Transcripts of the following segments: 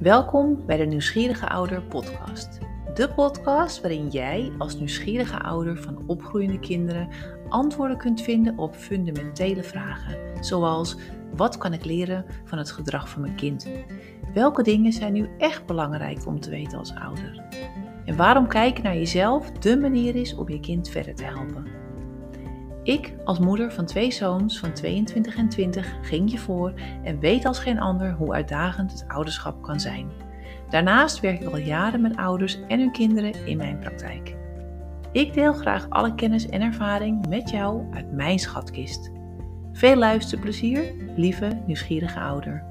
Welkom bij de Nieuwsgierige Ouder podcast. De podcast waarin jij als nieuwsgierige ouder van opgroeiende kinderen antwoorden kunt vinden op fundamentele vragen. Zoals, wat kan ik leren van het gedrag van mijn kind? Welke dingen zijn nu echt belangrijk om te weten als ouder? En waarom kijken naar jezelf de manier is om je kind verder te helpen? Ik, als moeder van 2 zoons van 22 en 20, ging je voor en weet als geen ander hoe uitdagend het ouderschap kan zijn. Daarnaast werk ik al jaren met ouders en hun kinderen in mijn praktijk. Ik deel graag alle kennis en ervaring met jou uit mijn schatkist. Veel luisterplezier, lieve nieuwsgierige ouder.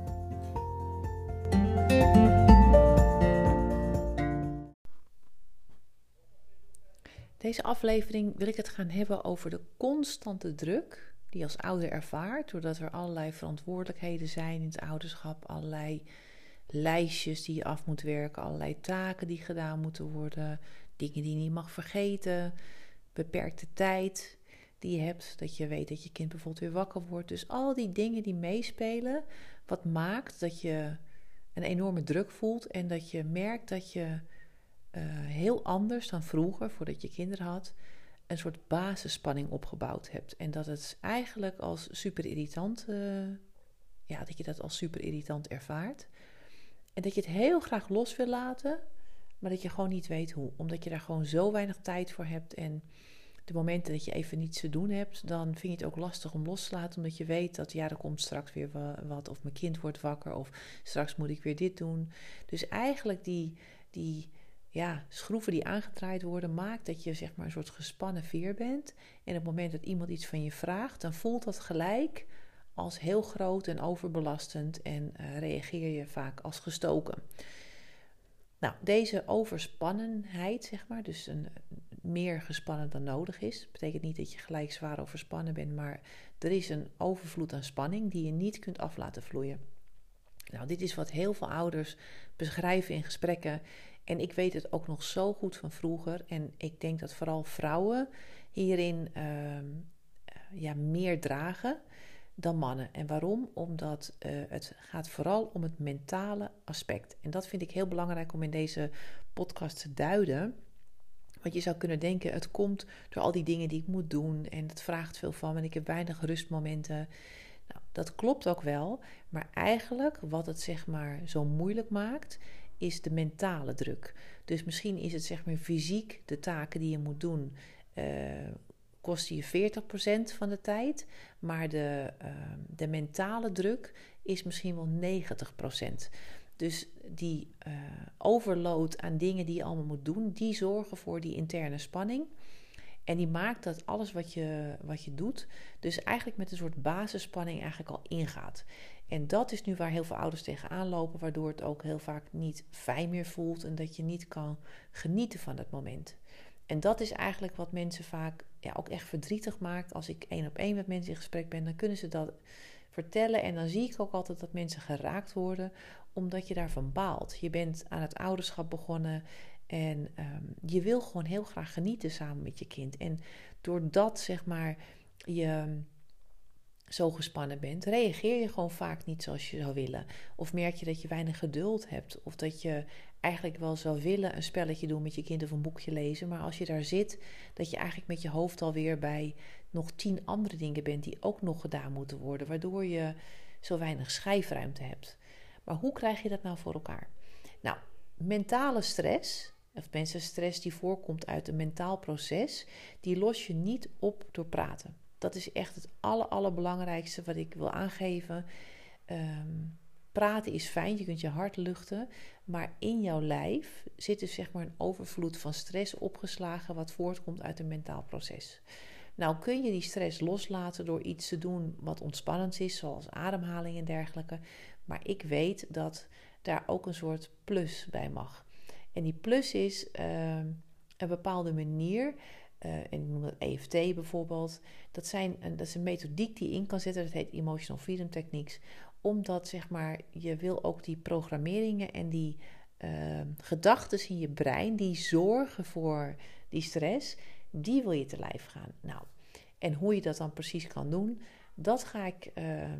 Deze aflevering wil ik het gaan hebben over de constante druk die je als ouder ervaart, doordat er allerlei verantwoordelijkheden zijn in het ouderschap, allerlei lijstjes die je af moet werken, allerlei taken die gedaan moeten worden, dingen die je niet mag vergeten, beperkte tijd die je hebt, dat je weet dat je kind bijvoorbeeld weer wakker wordt. Dus al die dingen die meespelen, wat maakt dat je een enorme druk voelt en dat je merkt dat je heel anders dan vroeger, voordat je kinderen had, een soort basisspanning opgebouwd hebt. En dat het eigenlijk als super irritant, dat je dat als super irritant ervaart. En dat je het heel graag los wil laten, maar dat je gewoon niet weet hoe. Omdat je daar gewoon zo weinig tijd voor hebt. En de momenten dat je even niets te doen hebt, dan vind je het ook lastig om los te laten. Omdat je weet dat er komt straks weer wat. Of mijn kind wordt wakker. Of straks moet ik weer dit doen. Dus eigenlijk die schroeven die aangedraaid worden, maakt dat je zeg maar een soort gespannen veer bent. En op het moment dat iemand iets van je vraagt, dan voelt dat gelijk als heel groot en overbelastend en reageer je vaak als gestoken. Nou, deze overspannenheid, zeg maar, dus meer gespannen dan nodig is, betekent niet dat je gelijk zwaar overspannen bent, maar er is een overvloed aan spanning die je niet kunt af laten vloeien. Nou, dit is wat heel veel ouders beschrijven in gesprekken. En ik weet het ook nog zo goed van vroeger. En ik denk dat vooral vrouwen hierin meer dragen dan mannen. En waarom? Omdat het gaat vooral om het mentale aspect. En dat vind ik heel belangrijk om in deze podcast te duiden. Want je zou kunnen denken, het komt door al die dingen die ik moet doen. En het vraagt veel van me en ik heb weinig rustmomenten. Nou, dat klopt ook wel. Maar eigenlijk wat het zeg maar zo moeilijk maakt, is de mentale druk. Dus misschien is het zeg maar fysiek de taken die je moet doen, kosten je 40% van de tijd, maar de mentale druk is misschien wel 90%. Dus die overload aan dingen die je allemaal moet doen, die zorgen voor die interne spanning. En die maakt dat alles wat je doet, dus eigenlijk met een soort basisspanning eigenlijk al ingaat. En dat is nu waar heel veel ouders tegenaan lopen, waardoor het ook heel vaak niet fijn meer voelt en dat je niet kan genieten van het moment. En dat is eigenlijk wat mensen vaak ook echt verdrietig maakt. Als ik 1-op-1 met mensen in gesprek ben, dan kunnen ze dat vertellen. En dan zie ik ook altijd dat mensen geraakt worden, omdat je daarvan baalt. Je bent aan het ouderschap begonnen en je wil gewoon heel graag genieten samen met je kind. En doordat zeg maar je zo gespannen bent, reageer je gewoon vaak niet zoals je zou willen. Of merk je dat je weinig geduld hebt. Of dat je eigenlijk wel zou willen een spelletje doen met je kind of een boekje lezen. Maar als je daar zit, dat je eigenlijk met je hoofd alweer bij nog 10 andere dingen bent die ook nog gedaan moeten worden. Waardoor je zo weinig schijfruimte hebt. Maar hoe krijg je dat nou voor elkaar? Nou, mentale stress, of stress die voorkomt uit een mentaal proces, die los je niet op door praten. Dat is echt het allerbelangrijkste wat ik wil aangeven. Praten is fijn, je kunt je hart luchten. Maar in jouw lijf zit dus zeg maar een overvloed van stress opgeslagen, wat voortkomt uit een mentaal proces. Nou kun je die stress loslaten door iets te doen wat ontspannend is, zoals ademhaling en dergelijke. Maar ik weet dat daar ook een soort plus bij mag. En die plus is een bepaalde manier. En ik noem dat EFT bijvoorbeeld. Dat is een methodiek die je in kan zetten. Dat heet Emotional Freedom Techniques. Omdat zeg maar, je wil ook die programmeringen en die gedachten in je brein, die zorgen voor die stress, die wil je te lijf gaan. Nou, en hoe je dat dan precies kan doen, dat ga ik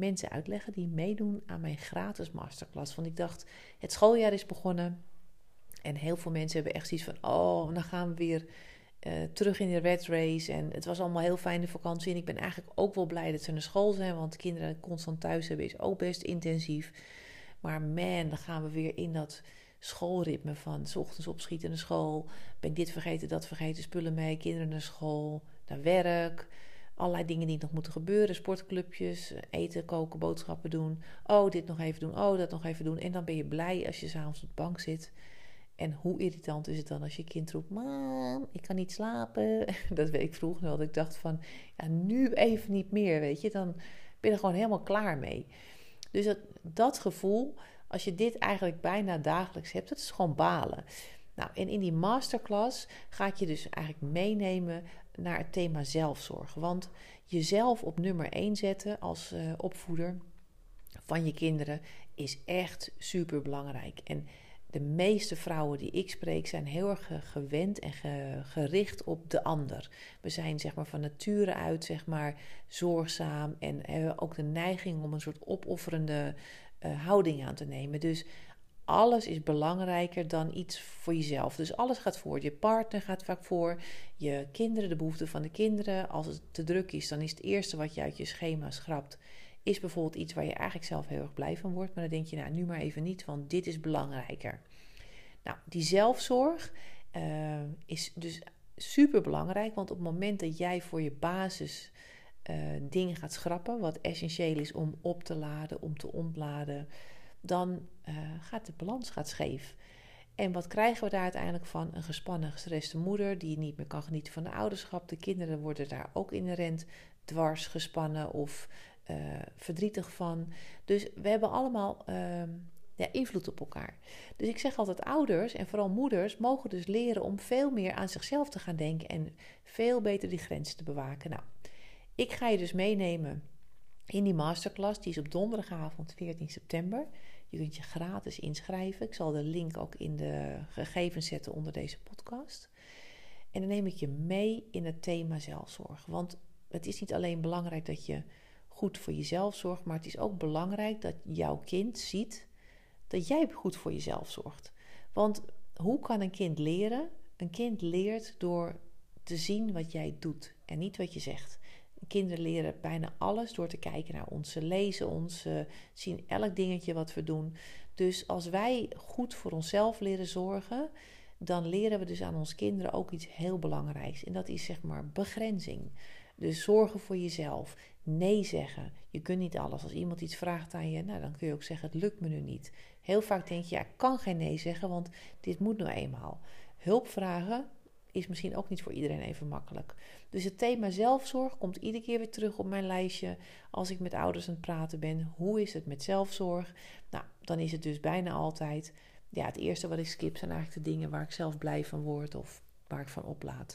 mensen uitleggen die meedoen aan mijn gratis masterclass. Want ik dacht, het schooljaar is begonnen en heel veel mensen hebben echt zoiets van, oh, dan gaan we weer terug in de red race. En het was allemaal heel fijn de vakantie. En ik ben eigenlijk ook wel blij dat ze naar school zijn, want kinderen constant thuis hebben is ook best intensief. Maar man, dan gaan we weer in dat schoolritme van 's ochtends opschieten naar school. Ben ik dit vergeten, dat vergeten, spullen mee, kinderen naar school, naar werk. Allerlei dingen die nog moeten gebeuren, sportclubjes, eten, koken, boodschappen doen. Oh, dit nog even doen, oh, dat nog even doen. En dan ben je blij als je 's avonds op de bank zit. En hoe irritant is het dan als je kind roept, mam, ik kan niet slapen. Dat weet ik vroeger wel, dat ik dacht van, ja, nu even niet meer, weet je. Dan ben je er gewoon helemaal klaar mee. Dus dat gevoel, als je dit eigenlijk bijna dagelijks hebt, dat is gewoon balen. Nou, en in die masterclass ga ik je dus eigenlijk meenemen naar het thema zelfzorg. Want jezelf op nummer 1 zetten als opvoeder van je kinderen is echt super belangrijk. En de meeste vrouwen die ik spreek zijn heel erg gewend en gericht op de ander. We zijn zeg maar van nature uit zeg maar zorgzaam en hebben ook de neiging om een soort opofferende houding aan te nemen. Dus alles is belangrijker dan iets voor jezelf. Dus alles gaat voor. Je partner gaat vaak voor. Je kinderen, de behoeften van de kinderen. Als het te druk is, dan is het eerste wat je uit je schema schrapt, is bijvoorbeeld iets waar je eigenlijk zelf heel erg blij van wordt. Maar dan denk je, nou, nu maar even niet, want dit is belangrijker. Nou, die zelfzorg is dus super belangrijk. Want op het moment dat jij voor je basis dingen gaat schrappen, wat essentieel is om op te laden, om te ontladen, dan gaat de balans scheef. En wat krijgen we daar uiteindelijk van? Een gespannen, gestreste moeder die niet meer kan genieten van de ouderschap. De kinderen worden daar ook inherent dwars, gespannen of verdrietig van. Dus we hebben allemaal invloed op elkaar. Dus ik zeg altijd, ouders en vooral moeders mogen dus leren om veel meer aan zichzelf te gaan denken en veel beter die grenzen te bewaken. Nou, ik ga je dus meenemen in die masterclass. Die is op donderdagavond 14 september. Je kunt je gratis inschrijven. Ik zal de link ook in de gegevens zetten onder deze podcast. En dan neem ik je mee in het thema zelfzorg. Want het is niet alleen belangrijk dat je goed voor jezelf zorgt, maar het is ook belangrijk dat jouw kind ziet dat jij goed voor jezelf zorgt. Want hoe kan een kind leren? Een kind leert door te zien wat jij doet en niet wat je zegt. Kinderen leren bijna alles door te kijken naar ons. Ze lezen ons, ze zien elk dingetje wat we doen. Dus als wij goed voor onszelf leren zorgen, dan leren we dus aan onze kinderen ook iets heel belangrijks. En dat is zeg maar begrenzing. Dus zorgen voor jezelf. Nee zeggen. Je kunt niet alles. Als iemand iets vraagt aan je, nou, dan kun je ook zeggen, het lukt me nu niet. Heel vaak denk je, ja, ik kan geen nee zeggen, want dit moet nou eenmaal. Hulp vragen is misschien ook niet voor iedereen even makkelijk. Dus het thema zelfzorg komt iedere keer weer terug op mijn lijstje als ik met ouders aan het praten ben. Hoe is het met zelfzorg? Nou, dan is het dus bijna altijd, ja, het eerste wat ik skip zijn eigenlijk de dingen waar ik zelf blij van word of waar ik van oplaad.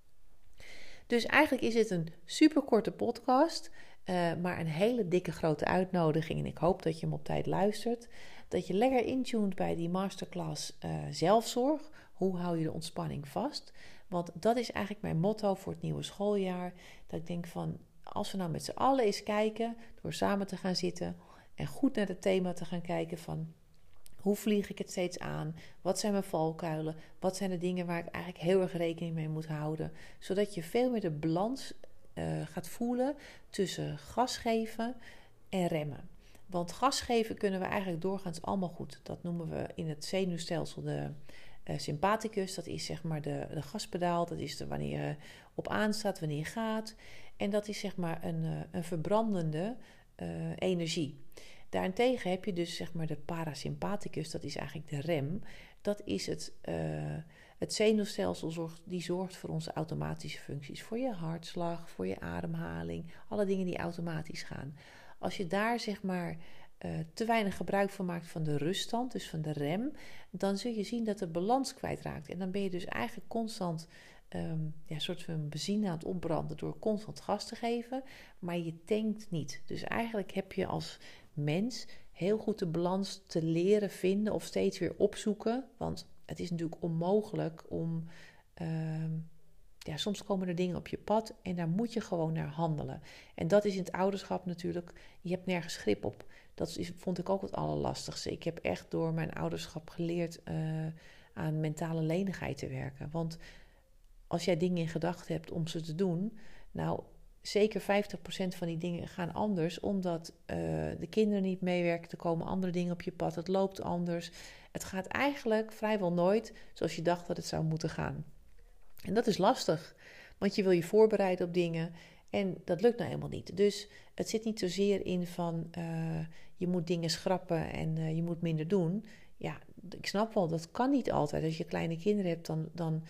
Dus eigenlijk is het een superkorte podcast, maar een hele dikke grote uitnodiging. En ik hoop dat je hem op tijd luistert. Dat je lekker intuned bij die masterclass zelfzorg. Hoe hou je de ontspanning vast? Want dat is eigenlijk mijn motto voor het nieuwe schooljaar. Dat ik denk van, als we nou met z'n allen eens kijken, door samen te gaan zitten en goed naar het thema te gaan kijken van, hoe vlieg ik het steeds aan? Wat zijn mijn valkuilen? Wat zijn de dingen waar ik eigenlijk heel erg rekening mee moet houden? Zodat je veel meer de balans gaat voelen tussen gas geven en remmen. Want gas geven kunnen we eigenlijk doorgaans allemaal goed. Dat noemen we in het zenuwstelsel de sympathicus. Dat is zeg maar de gaspedaal. Dat is wanneer je op aanstaat, wanneer je gaat. En dat is zeg maar een verbrandende energie. Daarentegen heb je dus zeg maar de parasympathicus, dat is eigenlijk de rem. Dat is het zenuwstelsel, die zorgt voor onze automatische functies. Voor je hartslag, voor je ademhaling, alle dingen die automatisch gaan. Als je daar zeg maar te weinig gebruik van maakt van de ruststand, dus van de rem, dan zul je zien dat de balans kwijtraakt. En dan ben je dus eigenlijk constant een soort van benzine aan het opbranden door constant gas te geven, maar je tankt niet. Dus eigenlijk heb je als mens heel goed de balans te leren vinden of steeds weer opzoeken. Want het is natuurlijk onmogelijk om ja, soms komen er dingen op je pad en daar moet je gewoon naar handelen. En dat is in het ouderschap natuurlijk, je hebt nergens grip op. Vond ik ook het allerlastigste. Ik heb echt door mijn ouderschap geleerd aan mentale lenigheid te werken. Want als jij dingen in gedachten hebt om ze te doen, nou, zeker 50% van die dingen gaan anders, omdat de kinderen niet meewerken, er komen andere dingen op je pad, het loopt anders. Het gaat eigenlijk vrijwel nooit zoals je dacht dat het zou moeten gaan. En dat is lastig, want je wil je voorbereiden op dingen en dat lukt nou helemaal niet. Dus het zit niet zozeer in van je moet dingen schrappen en je moet minder doen. Ja, ik snap wel, dat kan niet altijd. Als je kleine kinderen hebt, dan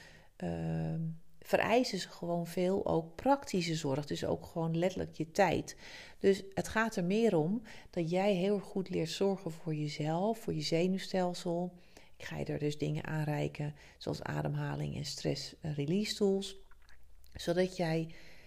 vereisen ze gewoon veel ook praktische zorg. Dus ook gewoon letterlijk je tijd. Dus het gaat er meer om dat jij heel goed leert zorgen voor jezelf, voor je zenuwstelsel. Ik ga je er dus dingen aanreiken, zoals ademhaling en stress release tools. Zodat jij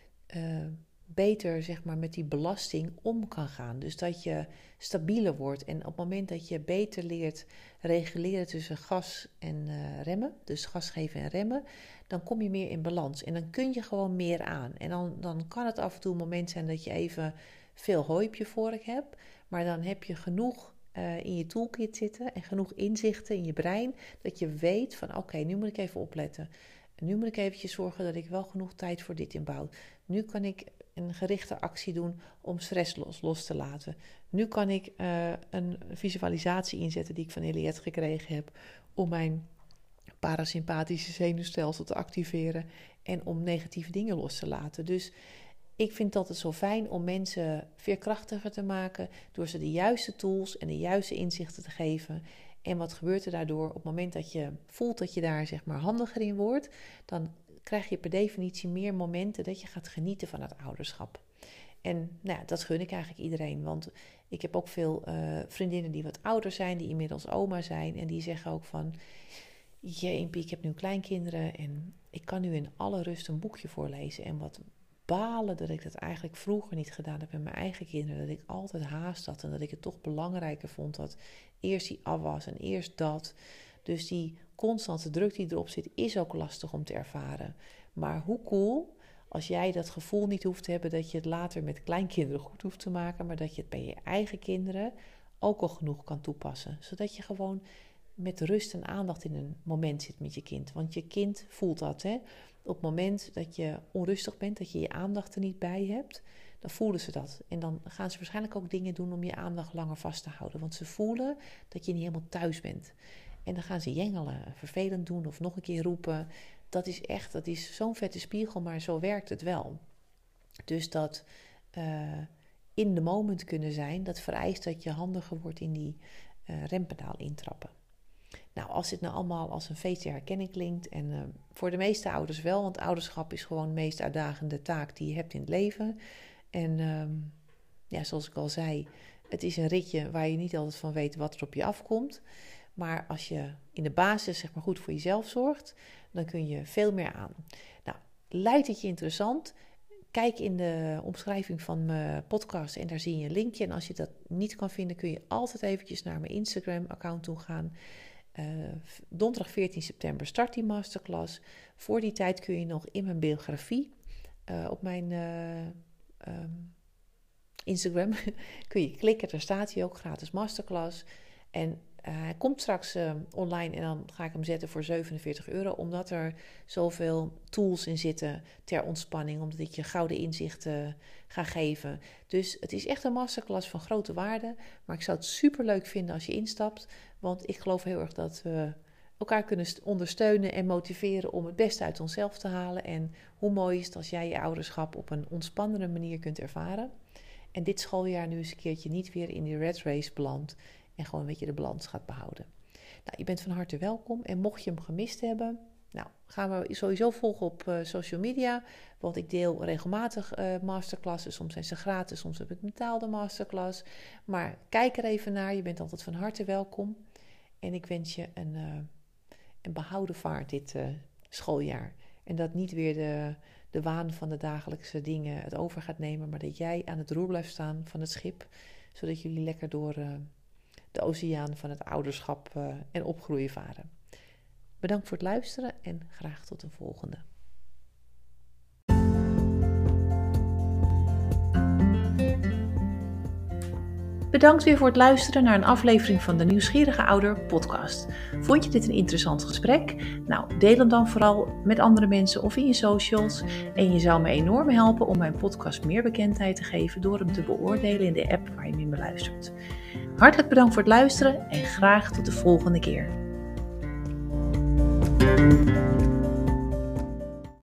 beter, zeg maar, met die belasting om kan gaan. Dus dat je stabieler wordt. En op het moment dat je beter leert reguleren tussen gas en remmen, dus gas geven en remmen, dan kom je meer in balans. En dan kun je gewoon meer aan. En dan kan het af en toe een moment zijn dat je even veel hooi op je vork hebt. Maar dan heb je genoeg in je toolkit zitten en genoeg inzichten in je brein, dat je weet van oké, nu moet ik even opletten. Nu moet ik eventjes zorgen dat ik wel genoeg tijd voor dit inbouw. Nu kan ik een gerichte actie doen om stress los te laten. Nu kan ik een visualisatie inzetten die ik van Eliette gekregen heb om mijn parasympathische zenuwstelsel te activeren en om negatieve dingen los te laten. Dus ik vind het altijd zo fijn om mensen veerkrachtiger te maken door ze de juiste tools en de juiste inzichten te geven. En wat gebeurt er daardoor? Op het moment dat je voelt dat je daar, zeg maar, handiger in wordt, dan krijg je per definitie meer momenten dat je gaat genieten van het ouderschap. En nou ja, dat gun ik eigenlijk iedereen, want ik heb ook veel vriendinnen die wat ouder zijn, die inmiddels oma zijn en die zeggen ook van, Impie, ik heb nu kleinkinderen en ik kan nu in alle rust een boekje voorlezen. En wat balen dat ik dat eigenlijk vroeger niet gedaan heb met mijn eigen kinderen. Dat ik altijd haast had en dat ik het toch belangrijker vond dat eerst die afwas en eerst dat. Dus die constante druk die erop zit is ook lastig om te ervaren. Maar hoe cool als jij dat gevoel niet hoeft te hebben dat je het later met kleinkinderen goed hoeft te maken, maar dat je het bij je eigen kinderen ook al genoeg kan toepassen. Zodat je gewoon met rust en aandacht in een moment zit met je kind. Want je kind voelt dat, hè. Op het moment dat je onrustig bent, dat je je aandacht er niet bij hebt, dan voelen ze dat. En dan gaan ze waarschijnlijk ook dingen doen om je aandacht langer vast te houden. Want ze voelen dat je niet helemaal thuis bent. En dan gaan ze jengelen, vervelend doen of nog een keer roepen. Dat is zo'n vette spiegel, maar zo werkt het wel. Dus dat in the moment kunnen zijn, dat vereist dat je handiger wordt in die rempedaal intrappen. Nou, als dit nou allemaal als een feestje herkenning klinkt, en voor de meeste ouders wel, want ouderschap is gewoon de meest uitdagende taak die je hebt in het leven. En ja, zoals ik al zei, het is een ritje waar je niet altijd van weet wat er op je afkomt. Maar als je in de basis, zeg maar, goed voor jezelf zorgt, dan kun je veel meer aan. Nou, lijkt het je interessant? Kijk in de omschrijving van mijn podcast en daar zie je een linkje. En als je dat niet kan vinden, kun je altijd eventjes naar mijn Instagram-account toe gaan. Donderdag 14 september start die masterclass. Voor die tijd kun je nog in mijn biografie op mijn Instagram kun je klikken. Daar staat hij ook, gratis masterclass. En hij komt straks online en dan ga ik hem zetten voor €47. Omdat er zoveel tools in zitten ter ontspanning. Omdat ik je gouden inzichten ga geven. Dus het is echt een masterclass van grote waarde. Maar ik zou het super leuk vinden als je instapt. Want ik geloof heel erg dat we elkaar kunnen ondersteunen en motiveren om het beste uit onszelf te halen. En hoe mooi is het als jij je ouderschap op een ontspannende manier kunt ervaren. En dit schooljaar nu eens een keertje niet weer in die red race belandt. En gewoon een beetje de balans gaat behouden. Nou, je bent van harte welkom. En mocht je hem gemist hebben, nou, gaan we sowieso volgen op social media. Want ik deel regelmatig masterclasses. Soms zijn ze gratis, soms heb ik een betaalde masterclass. Maar kijk er even naar. Je bent altijd van harte welkom. En ik wens je een behouden vaart dit schooljaar. En dat niet weer de waan van de dagelijkse dingen het over gaat nemen. Maar dat jij aan het roer blijft staan van het schip. Zodat jullie lekker door de oceaan van het ouderschap en opgroeien varen. Bedankt voor het luisteren en graag tot een volgende. Bedankt weer voor het luisteren naar een aflevering van de Nieuwsgierige Ouder podcast. Vond je dit een interessant gesprek? Nou, deel hem dan vooral met andere mensen of in je socials. En je zou me enorm helpen om mijn podcast meer bekendheid te geven door hem te beoordelen in de app waar je hem in beluistert. Hartelijk bedankt voor het luisteren en graag tot de volgende keer.